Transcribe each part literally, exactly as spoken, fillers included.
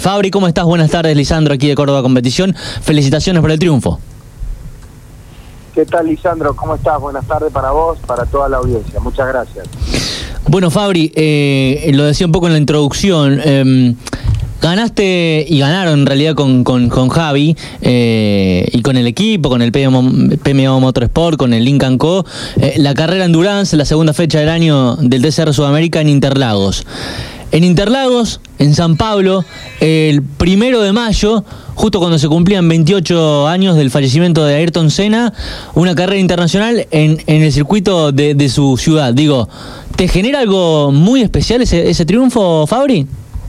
Fabri, ¿cómo estás? Buenas tardes, Lisandro, aquí de Córdoba Competición. Felicitaciones por el triunfo. ¿Qué tal, Lisandro? ¿Cómo estás? Buenas tardes para vos, para toda la audiencia. Muchas gracias. Bueno, Fabri, eh, lo decía un poco en la introducción. Eh, ganaste y ganaron en realidad con, con, con Javi eh, y con el equipo, con el P M O Motorsport, con el Lynk and Co. Eh, la carrera Endurance, la segunda fecha del año del T C R Sudamérica en Interlagos. En Interlagos, en San Pablo, el primero de mayo, justo cuando se cumplían veintiocho años del fallecimiento de Ayrton Senna, una carrera internacional en, en el circuito de, de su ciudad. Digo, ¿te genera algo muy especial ese, ese triunfo, Fabri?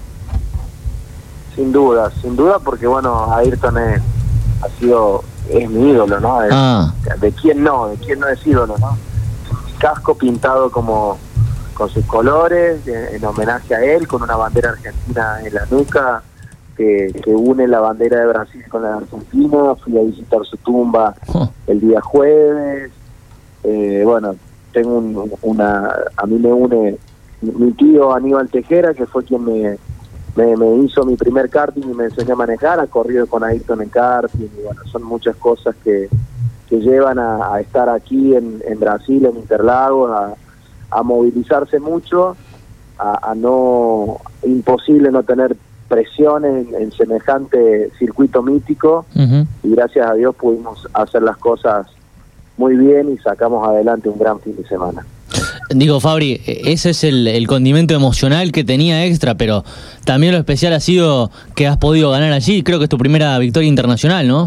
Sin duda, sin duda, porque bueno, Ayrton es, ha sido, es mi ídolo, ¿no? Es, Ah. ¿De quién no? ¿De quién no es ídolo, no? Casco pintado como con sus colores, en, en homenaje a él, con una bandera argentina en la nuca, que, que une la bandera de Brasil con la de Argentina. Fui a visitar su tumba oh. el día jueves. Eh, bueno, tengo un, una, a mí me une mi tío Aníbal Tejera, que fue quien me, me, me hizo mi primer karting y me enseñó a manejar. Ha corrido con Ayrton en karting, y bueno, son muchas cosas que, que llevan a, a estar aquí en, en Brasil, en Interlagos, a a movilizarse mucho, a, a no, imposible no tener presión en, en semejante circuito mítico, uh-huh. y gracias a Dios pudimos hacer las cosas muy bien y sacamos adelante un gran fin de semana. Digo, Fabri, ese es el, el condimento emocional que tenía extra, pero también lo especial ha sido que has podido ganar allí. Creo que es tu primera victoria internacional, ¿no?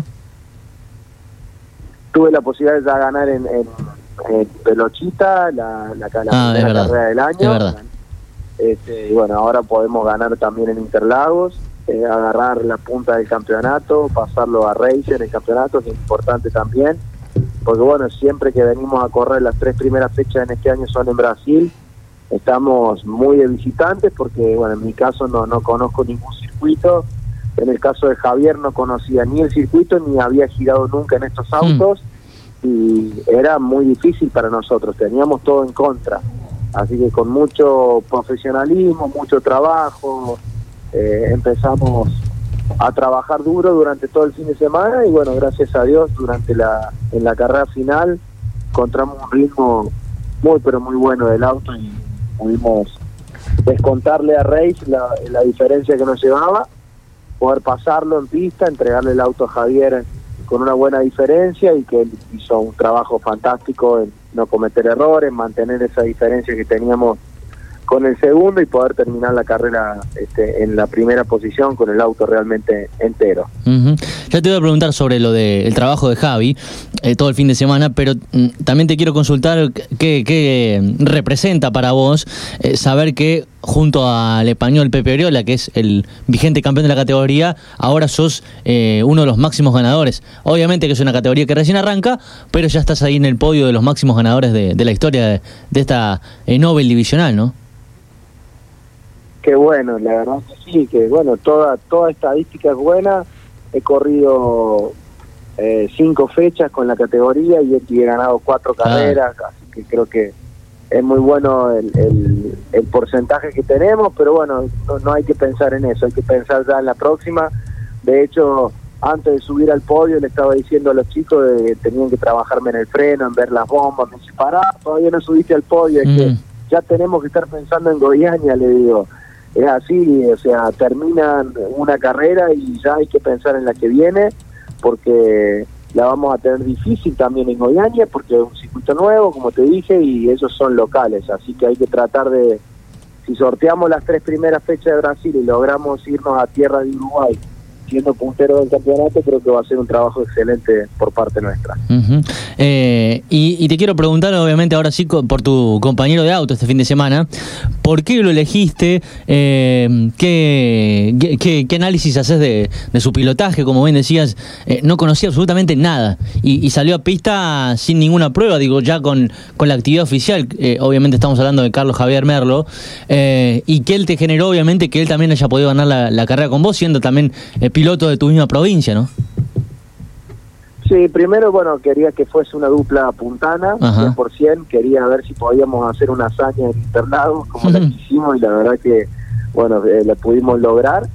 Tuve la posibilidad de ganar en... en Eh, Pelochita, la, la, la ah, primera carrera del año. Es verdad. Este, y bueno, ahora podemos ganar también en Interlagos, eh, agarrar la punta del campeonato, pasarlo a Racer el campeonato, que es importante también, porque bueno, siempre que venimos a correr las tres primeras fechas en este año son en Brasil, estamos muy de visitantes, porque bueno, en mi caso no, no conozco ningún circuito. En el caso de Javier no conocía ni el circuito, ni había girado nunca en estos autos. Mm. Y era muy difícil para nosotros, teníamos todo en contra, así que con mucho profesionalismo, mucho trabajo, eh, empezamos a trabajar duro durante todo el fin de semana, y bueno, gracias a Dios durante la en la carrera final encontramos un ritmo muy pero muy bueno del auto y pudimos descontarle a Reis la, la diferencia que nos llevaba, poder pasarlo en pista, entregarle el auto a Javier con una buena diferencia, y que él hizo un trabajo fantástico en no cometer errores, mantener esa diferencia que teníamos con el segundo y poder terminar la carrera este, en la primera posición con el auto realmente entero. Uh-huh. Ya te voy a preguntar sobre lo del trabajo de Javi eh, todo el fin de semana, pero mm, también te quiero consultar qué, qué representa para vos eh, saber que junto al español Pepe Oriola, que es el vigente campeón de la categoría, ahora sos eh, uno de los máximos ganadores. Obviamente que es una categoría que recién arranca, pero ya estás ahí en el podio de los máximos ganadores de, de la historia de, de esta eh, Nobel divisional, ¿no? Qué bueno, la verdad que sí, que bueno, toda toda estadística es buena. He corrido eh, cinco fechas con la categoría y he, he ganado cuatro carreras, ah. así que creo que es muy bueno el, el, el porcentaje que tenemos, pero bueno, no, no hay que pensar en eso, hay que pensar ya en la próxima. De hecho, antes de subir al podio le estaba diciendo a los chicos que tenían que trabajarme en el freno, en ver las bombas. Me dice, pará, todavía no subiste al podio, es mm. que ya tenemos que estar pensando en Goiânia, le digo. Es así, o sea, terminan una carrera y ya hay que pensar en la que viene, porque la vamos a tener difícil también en Goiânia, porque es un circuito nuevo, como te dije, y esos son locales, así que hay que tratar de, si sorteamos las tres primeras fechas de Brasil y logramos irnos a tierra de Uruguay, siendo puntero del campeonato, creo que va a ser un trabajo excelente por parte nuestra. Uh-huh. eh, y, y te quiero preguntar, obviamente, ahora sí, por tu compañero de auto este fin de semana, ¿por qué lo elegiste? Eh, ¿qué, qué, ¿Qué análisis haces de, de su pilotaje? Como bien decías, eh, no conocía absolutamente nada y, y salió a pista sin ninguna prueba, digo, ya con, con la actividad oficial. Eh, obviamente estamos hablando de Carlos Javier Merlo, eh, y que él te generó, obviamente, que él también haya podido ganar la, la carrera con vos, siendo también eh, piloto de tu misma provincia, ¿no? Sí, primero, bueno, quería que fuese una dupla puntana, Ajá. cien por ciento, quería ver si podíamos hacer una hazaña en Interlagos, como uh-huh. la que hicimos, y la verdad que, bueno, eh, la pudimos lograr.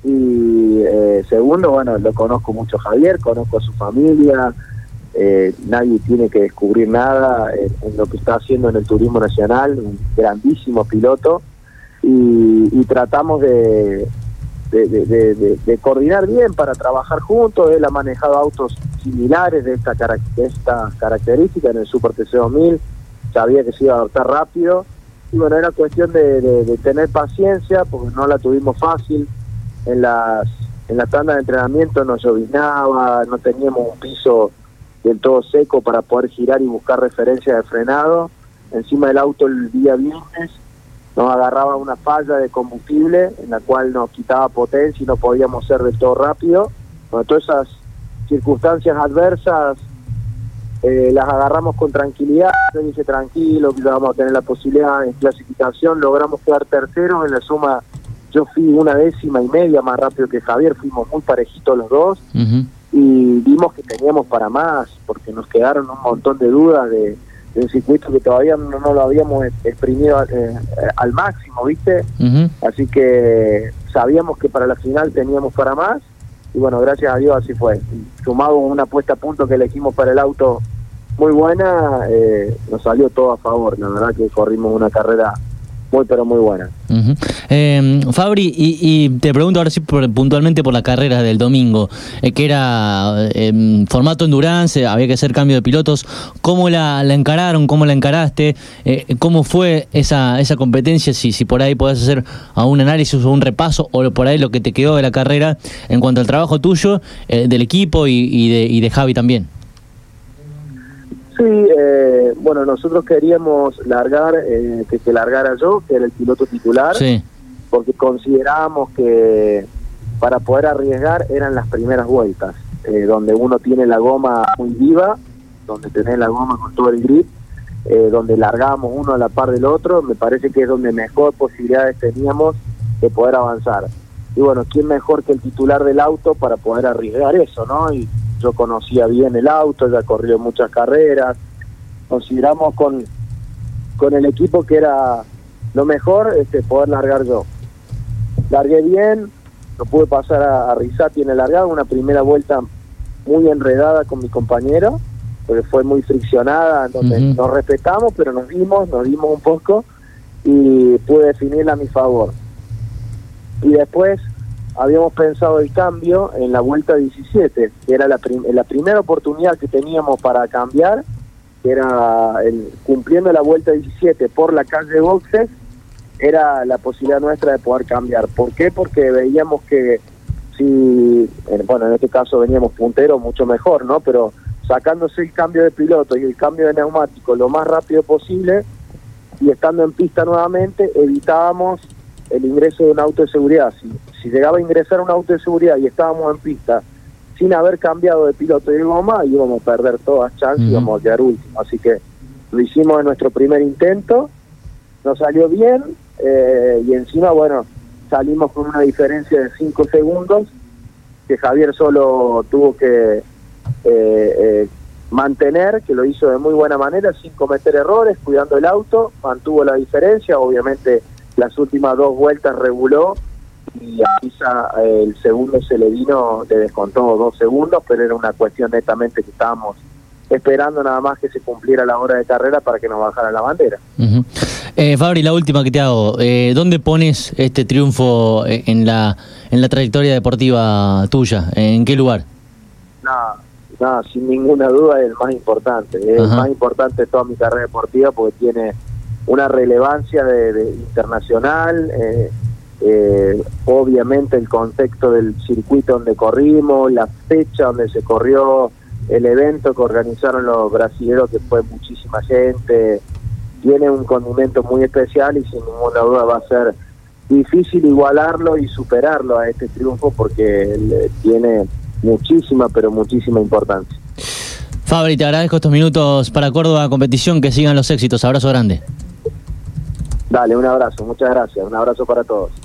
Y eh, segundo, bueno, lo conozco mucho a Javier, conozco a su familia, eh, nadie tiene que descubrir nada en, en lo que está haciendo en el turismo nacional, un grandísimo piloto, y, y tratamos de, de, de, de, de, de coordinar bien para trabajar juntos. Él ha manejado autos similares de esta, de esta característica en el Super T C dos mil, sabía que se iba a adaptar rápido, y bueno, era cuestión de, de, de tener paciencia, porque no la tuvimos fácil. En las en la tanda de entrenamiento nos llovinaba, no teníamos un piso del todo seco para poder girar y buscar referencias de frenado. Encima del auto el día viernes nos agarraba una falla de combustible en la cual nos quitaba potencia y no podíamos ser del todo rápido. Bueno, todas esas circunstancias adversas eh, las agarramos con tranquilidad. Yo dije tranquilo, que vamos a tener la posibilidad en clasificación. Logramos quedar terceros en la suma. Yo fui una décima y media más rápido que Javier, fuimos muy parejitos los dos. Uh-huh. Y vimos que teníamos para más, porque nos quedaron un montón de dudas de, de un circuito que todavía no, no lo habíamos exprimido eh, al máximo, ¿viste? Uh-huh. Así que sabíamos que para la final teníamos para más, y bueno, gracias a Dios así fue. Sumado una puesta a punto que elegimos para el auto muy buena, eh, nos salió todo a favor. La verdad que corrimos una carrera muy pero muy buena. Uh-huh. eh, Fabri, y, y te pregunto ahora sí por, puntualmente por la carrera del domingo, eh, que era eh, formato endurance, había que hacer cambio de pilotos. ¿Cómo la, la encararon? ¿Cómo la encaraste? Eh, ¿Cómo fue esa esa competencia? Si, si por ahí podés hacer un análisis o un repaso, o por ahí lo que te quedó de la carrera en cuanto al trabajo tuyo, eh, del equipo y, y, de, y de Javi también. Sí, eh, bueno, nosotros queríamos largar, eh, que, que largara yo, que era el piloto titular, sí, porque considerábamos que para poder arriesgar eran las primeras vueltas, eh, donde uno tiene la goma muy viva, donde tenés la goma con todo el grip, eh, donde largábamos uno a la par del otro. Me parece que es donde mejor posibilidades teníamos de poder avanzar. Y bueno, ¿quién mejor que el titular del auto para poder arriesgar eso, no? Y yo conocía bien el auto, ya corrió muchas carreras, consideramos con con el equipo que era lo mejor este poder largar yo. Largué bien, no pude pasar a, a Rizzati en el largado, una primera vuelta muy enredada con mi compañero, porque fue muy friccionada, donde uh-huh. nos respetamos, pero nos dimos, nos dimos un poco, y pude definirla a mi favor. Y después habíamos pensado el cambio en la vuelta diecisiete, que era la, prim la primera oportunidad que teníamos para cambiar, que era el, cumpliendo la vuelta diecisiete por la calle de boxes, era la posibilidad nuestra de poder cambiar. ¿Por qué? Porque veíamos que si, bueno, en este caso veníamos punteros, mucho mejor, ¿no? Pero sacándose el cambio de piloto y el cambio de neumático lo más rápido posible, y estando en pista nuevamente, evitábamos el ingreso de un auto de seguridad. Si, si llegaba a ingresar un auto de seguridad y estábamos en pista sin haber cambiado de piloto y de goma, íbamos a perder todas chances, uh-huh. íbamos a quedar último. Así que lo hicimos en nuestro primer intento, nos salió bien, eh, y encima, bueno, salimos con una diferencia de cinco segundos, que Javier solo tuvo que eh, eh, mantener, que lo hizo de muy buena manera, sin cometer errores, cuidando el auto, mantuvo la diferencia. Obviamente las últimas dos vueltas reguló, y a Pisa eh, el segundo se le vino, le descontó dos segundos, pero era una cuestión netamente que estábamos esperando nada más que se cumpliera la hora de carrera para que nos bajara la bandera. Uh-huh. eh, Fabri, la última que te hago, eh, ¿dónde pones este triunfo en la en la trayectoria deportiva tuya? ¿En qué lugar? Nada, nada, sin ninguna duda es el más importante, es uh-huh. el más importante de toda mi carrera deportiva, porque tiene una relevancia de, de internacional, eh, eh, obviamente el contexto del circuito donde corrimos, la fecha donde se corrió, el evento que organizaron los brasileños, que fue muchísima gente, tiene un condimento muy especial, y sin ninguna duda va a ser difícil igualarlo y superarlo a este triunfo, porque tiene muchísima, pero muchísima importancia. Fabri, te agradezco estos minutos para Córdoba Competición, que sigan los éxitos. Abrazo grande. Dale, un abrazo, muchas gracias, un abrazo para todos.